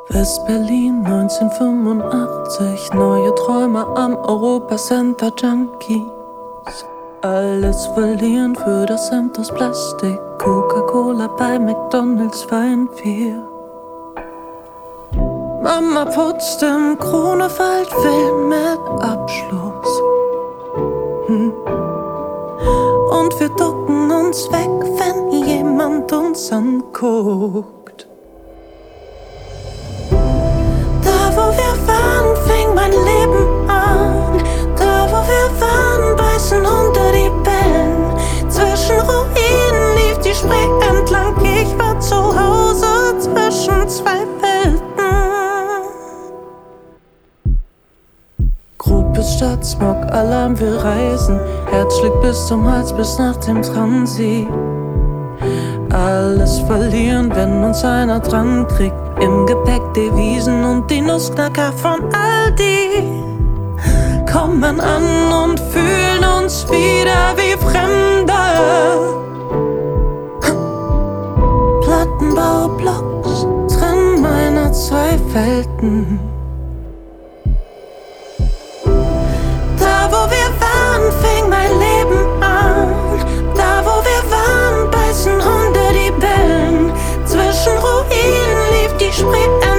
West-Berlin 1985, neue Träume am Europa-Center Junkies. Alles verlieren für das Hemd aus Plastik. Coca-Cola bei McDonalds Wein 4. Mama putzt im Grunewald, will mit Abschluss. Und wir ducken uns weg, wenn jemand uns anguckt. Da wo wir waren, fing mein Leben an. Da wo wir waren, beißen unter die Bällen. Zwischen Ruinen lief die Spree entlang. Ich war zu Hause zwischen zwei Welten. Gruppe Stadt, Smog, Alarm, wir reisen. Herz schlägt bis zum Hals, bis nach dem Transit. Alles verlieren, wenn uns einer dran kriegt. Im Gepäck Devisen und die Nussknacker von Aldi. Kommen an und fühlen uns wieder wie Fremde. Plattenbaublocks trennen meine zwei Welten. Da wo wir waren, fing mein Leben an. Da wo wir waren, beißen Hunde die Bellen. Zwischen Ruinen lief die Spree